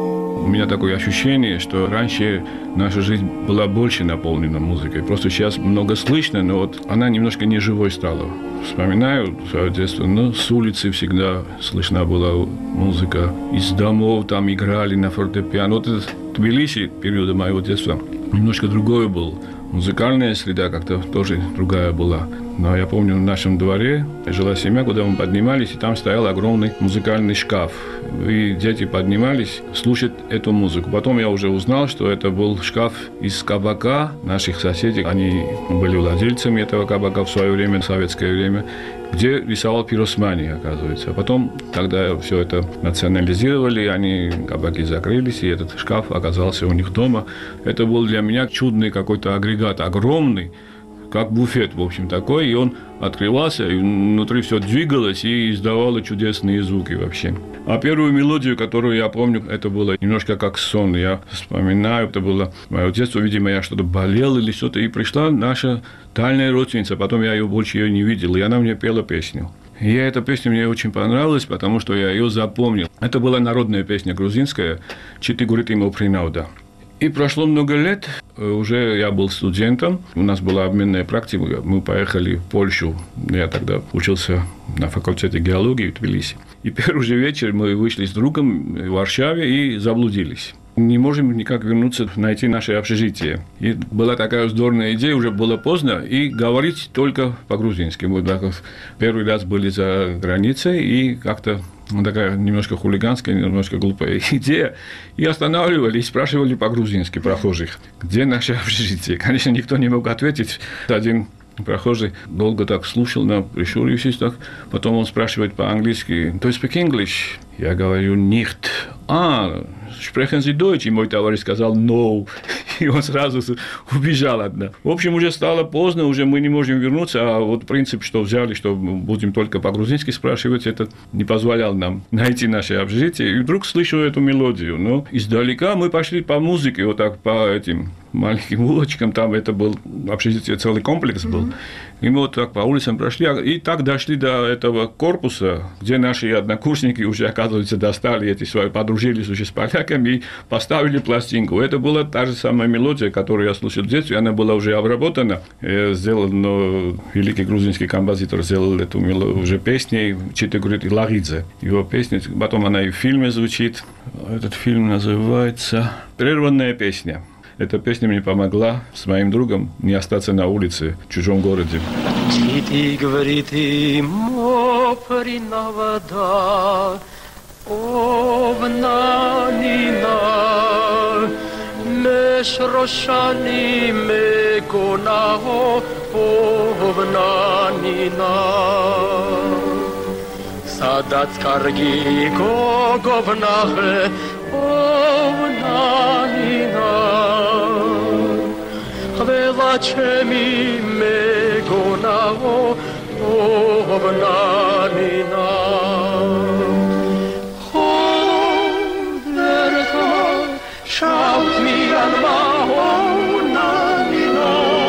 S16: У меня такое ощущение, что раньше наша жизнь была больше наполнена музыкой. Просто сейчас много слышно, но вот она немножко не живой стала. Вспоминаю свое детство, но с улицы всегда слышна была музыка. Из домов там играли на фортепиано. Вот этот Тбилиси, периода моего детства, немножко другой был. Музыкальная среда как-то тоже другая была. Но я помню, в нашем дворе жила семья, куда мы поднимались, и там стоял огромный музыкальный шкаф. И дети поднимались слушать эту музыку. Потом я уже узнал, что это был шкаф из кабака наших соседей. Они были владельцами этого кабака в свое время, в советское время, где рисовал Пиросмани, оказывается. А потом, когда все это национализировали, они, кабаки закрылись, и этот шкаф оказался у них дома. Это был для меня чудный какой-то агрегат, огромный, как буфет, в общем, такой, и он открывался, и внутри все двигалось и издавало чудесные звуки вообще. А первую мелодию, которую я помню, это было немножко как сон. Я вспоминаю, это было мое детство, видимо, я что-то болел или что-то, и пришла наша дальняя родственница, потом я ее больше ее не видел, и она мне пела песню. И эта песня мне очень понравилась, потому что я ее запомнил. Это была народная песня грузинская «Читы гурит имо принавда». И прошло много лет, уже я был студентом, у нас была обменная практика, мы поехали в Польшу, я тогда учился на факультете геологии в Тбилиси. И первый же вечер мы вышли с другом в Варшаве и заблудились. Не можем никак вернуться, найти наше общежитие. И была такая здоровая идея, уже было поздно, и говорить только по-грузински. Мы первый раз были за границей, и как-то такая немножко хулиганская, немножко глупая идея. И останавливали, и спрашивали по-грузински прохожих, где наше общежитие. Конечно, никто не мог ответить. Один прохожий долго так слушал, но прищурившись так. Потом он спрашивает по-английски, «Do you speak English?» Я говорю, «Nicht». «А, sprechen Sie Deutsch?» И мой товарищ сказал «No». И он сразу убежал одна. В общем, уже стало поздно, уже мы не можем вернуться, а вот принцип, что взяли, что будем только по-грузински спрашивать, это не позволял нам найти наше общежитие. И вдруг слышу эту мелодию. Но издалека мы пошли по музыке, вот так по этим маленьким улочкам, там это был общежитие, целый комплекс был. И мы вот так по улицам прошли, и так дошли до этого корпуса, где наши однокурсники уже, оказывается, достали эти свои, подружились уже с поляками и поставили пластинку. Это была та же самая мелодия, которую я слушал в детстве, она была уже обработана, сделал, но великий грузинский композитор сделал эту мелодию уже песней, Читы гурит Лагидзе, его песня, потом она и в фильме звучит. Этот фильм называется «Прерванная песня». Эта песня мне помогла с моим другом не остаться на улице в чужом городе.
S17: Читы говорит имо принавда, овна нина, меш рошани меконао, овна нина. Садат карги коговнахе, овна нина. Велачеми мегонао, овна нина. Ховерта, шаут ми анма, овна нина.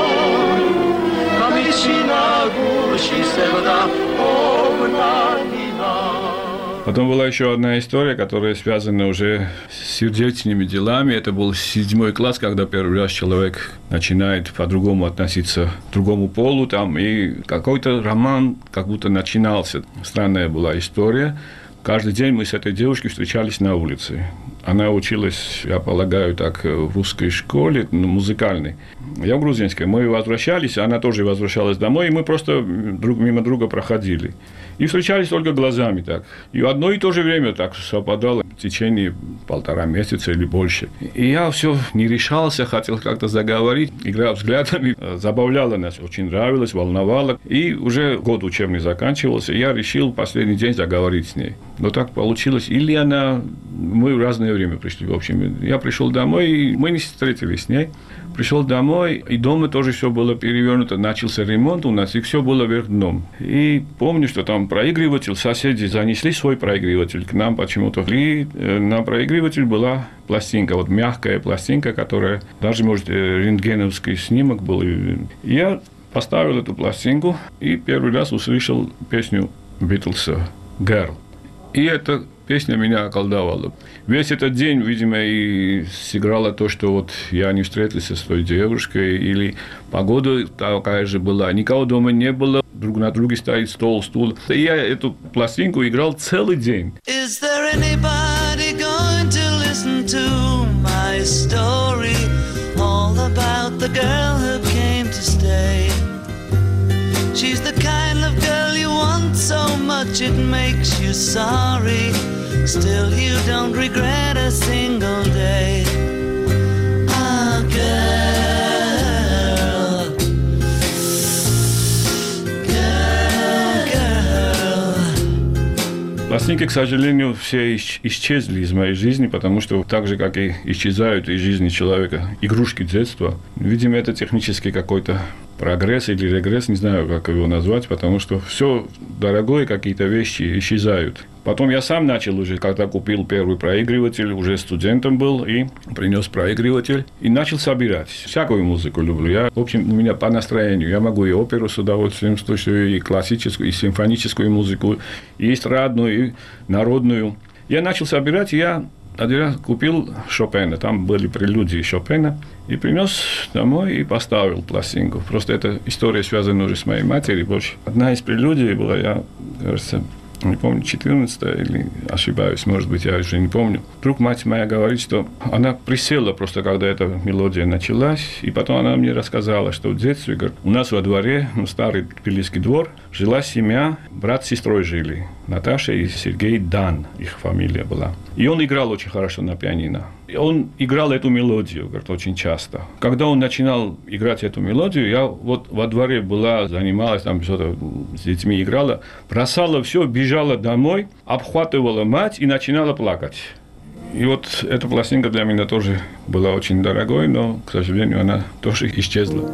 S17: Камичина гуши севда, овна нина.
S16: Потом была еще одна история, которая связана уже с сердечными делами. Это был седьмой класс, когда первый раз человек начинает по-другому относиться к другому полу. Там, и какой-то роман как будто начинался. Странная была история. Каждый день мы с этой девушкой встречались на улице. Она училась, я полагаю, так, в русской школе, ну, музыкальной. Я в грузинской. Мы возвращались, она тоже возвращалась домой, и мы просто друг мимо друга проходили. И встречались только глазами так. И в одно и то же время так совпадало в течение полтора месяца или больше. И я все не решался, хотел как-то заговорить, играл взглядами, забавляло нас, очень нравилось, волновало. И уже год учебный заканчивался, и я решил последний день заговорить с ней. Но так получилось. Или она... Мы в разное время пришли, в общем. Я пришел домой, и мы не встретились с ней. Пришел домой, и дома тоже все было перевернуто. Начался ремонт у нас, и все было вверх дном. И помню, что там проигрыватель, соседи занесли свой проигрыватель к нам почему-то. И на проигрыватель была пластинка, вот мягкая пластинка, которая даже, может, рентгеновский снимок был. И я поставил эту пластинку, и первый раз услышал песню Битлса «Girl». И эта песня меня околдовала. Весь этот день, видимо, и сыграла то, что вот я не встретился с той девушкой, или погода такая же была, никого дома не было, друг на друге стоит стол, стул. И я эту пластинку играл целый день.
S17: Is there anybody going to listen to my story? All about the girl who came to stay. She's the kind of girl you want so much it makes you sorry. Still you don't regret a single day. Ah, girl, girl, girl.
S16: Пластинки, к сожалению, все исчезли из моей жизни, потому что так же, как и исчезают из жизни человека игрушки детства, видимо, это технический какой-то прогресс или регресс, не знаю, как его назвать, потому что все дорогое, какие-то вещи исчезают. Потом я сам начал уже, когда купил первый проигрыватель, уже студентом был, и принес проигрыватель, и начал собирать. Всякую музыку люблю. Я, в общем, у меня по настроению. Я могу и оперу с удовольствием слушать, и классическую, и симфоническую музыку, и эстрадную, и народную. Я начал собирать, и я один раз купил Шопена, там были прелюдии Шопена, и принес домой и поставил пластинку. Просто эта история связана уже с моей матерью больше. Одна из прелюдий была, я, кажется, не помню, четырнадцатая или ошибаюсь, может быть, я уже не помню. Вдруг мать моя говорит, что она присела просто, когда эта мелодия началась, и потом она мне рассказала, что в детстве, говорит, у нас во дворе, ну, старый Тбилисский двор, жила семья, брат с сестрой жили, Наташа и Сергей Дан, их фамилия была. И он играл очень хорошо на пианино. И он играл эту мелодию, говорит, очень часто. Когда он начинал играть эту мелодию, я вот во дворе была, занималась, там что-то с детьми играла, бросала все, бежала домой, обхватывала мать и начинала плакать. И вот эта пластинка для меня тоже была очень дорогой, но, к сожалению, она тоже исчезла.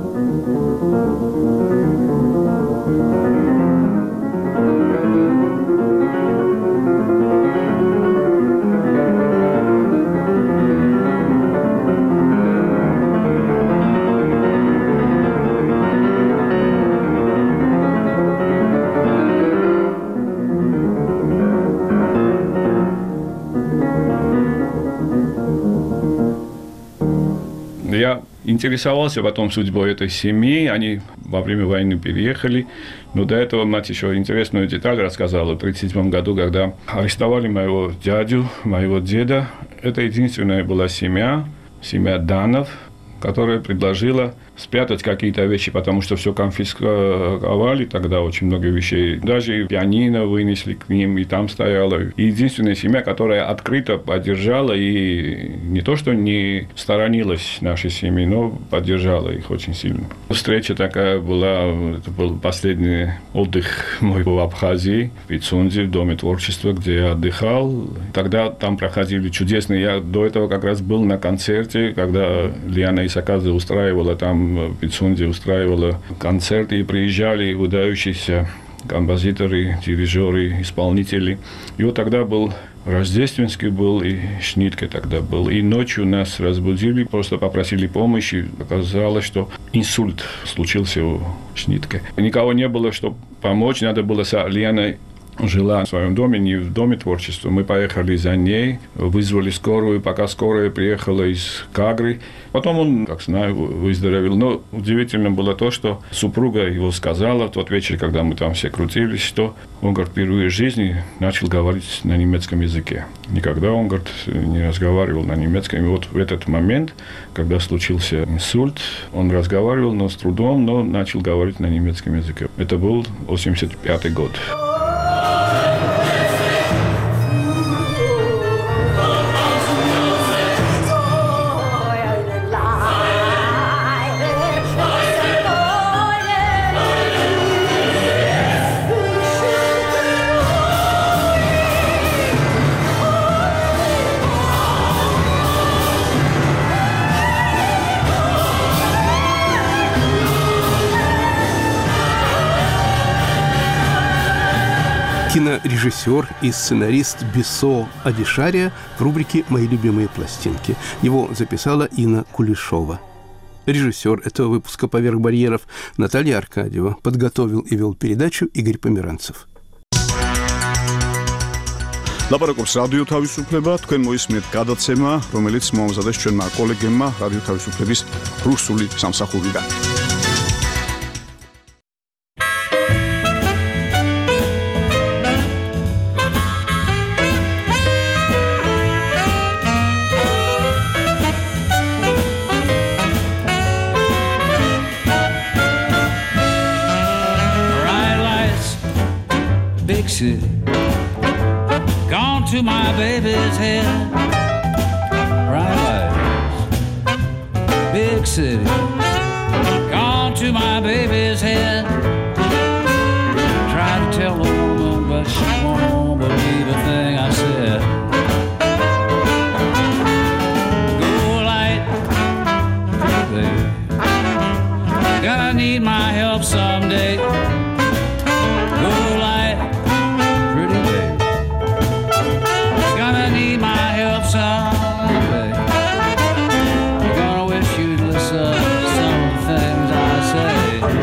S16: Я интересовался потом судьбой этой семьи. Они во время войны переехали. Но до этого мать еще интересную деталь рассказала. В тысяча девятьсот тридцать седьмом году, когда арестовали моего дядю, моего деда, это единственная была семья, семья Данов, которая предложила спрятать какие-то вещи, потому что все конфисковали тогда, очень много вещей. Даже пианино вынесли к ним, и там стояло. И единственная семья, которая открыто поддержала и не то, что не сторонилась нашей семьи, но поддержала их очень сильно. Встреча такая была, это был последний отдых мой в Абхазии, в Пицунде, в Доме творчества, где я отдыхал. Тогда там проходили чудесные. Я до этого как раз был на концерте, когда Лиана Исаказе устраивала там в Пицунде, устраивала концерты, и приезжали выдающиеся композиторы, дирижеры, исполнители. И вот тогда был Рождественский был, и Шнитке тогда был. И ночью нас разбудили, просто попросили помощи. Оказалось, что инсульт случился у Шнитке. Никого не было, чтобы помочь. Надо было с Лианой, жила в своем доме, не в Доме творчества. Мы поехали за ней, вызвали скорую, пока скорая приехала из Кагры. Потом он, как знаю, выздоровел. Но удивительно было то, что супруга его сказала в тот вечер, когда мы там все крутились, что он, говорит, впервые в жизни начал говорить на немецком языке. Никогда он, говорит, не разговаривал на немецком. И вот в этот момент, когда случился инсульт, он разговаривал, но с трудом, но начал говорить на немецком языке. Это был восемьдесят пятый год.
S2: Кинорежиссер и сценарист Бесо Адишария в рубрике «Мои любимые пластинки». Его записала Инна Кулешова. Режиссер этого выпуска «Поверх барьеров» Наталья Аркадьева. Подготовил и вел передачу Игорь Померанцев.
S1: ლაპარაკობს რადიო თავისუფლება, თქვენ მოისმენთ გადაცემა, რომელიც მოამზადეს ჩვენმა კოლეგებმა რადიო თავისუფლების რუსული სამსახურიდან.
S18: Gone to my baby's head. Bright lights, big city. Gone to my baby's head. Tried to tell the woman, but she won't believe a thing I said. Go light, baby. Gonna need my help someday. Go light. Someday, you're gonna wish you'd listen to some of the things I say.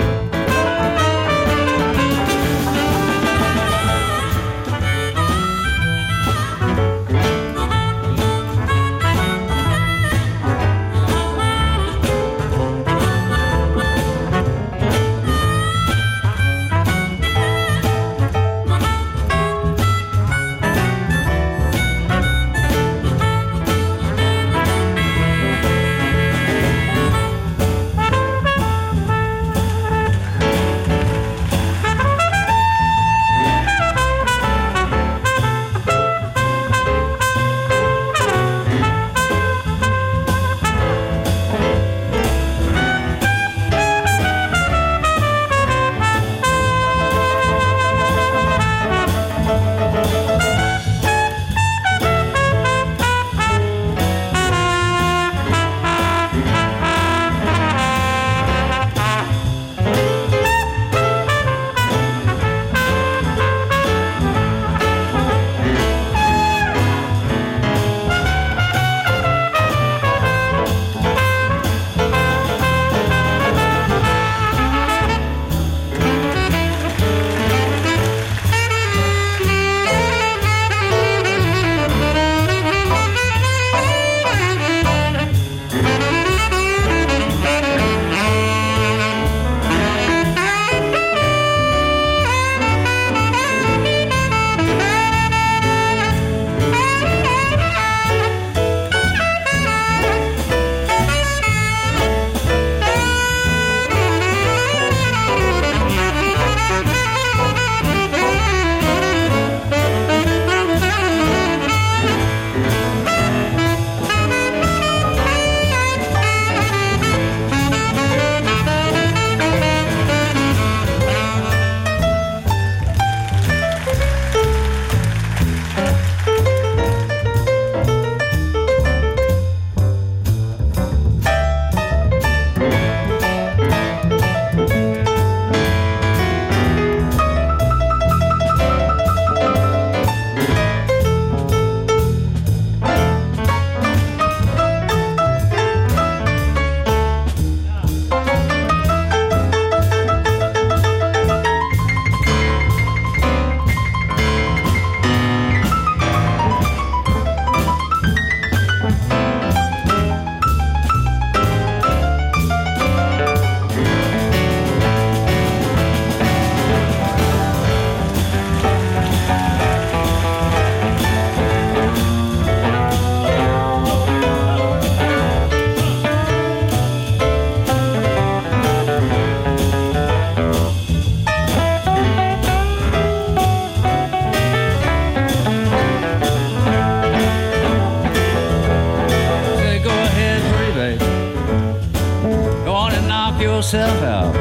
S18: Yourself out.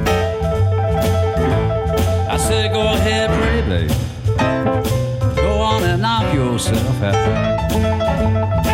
S18: I said, go ahead, pretty baby. Go on and knock yourself out.